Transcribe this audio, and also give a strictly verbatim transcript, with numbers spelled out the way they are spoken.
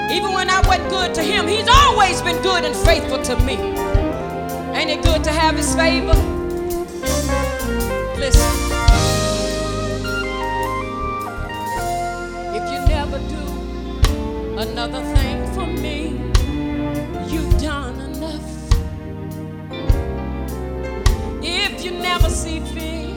Even when I wasn't good to him, he's always been good and faithful to me. Ain't it good to have his favor? Listen. If you never do another thing for me, you've done enough. If you never see fit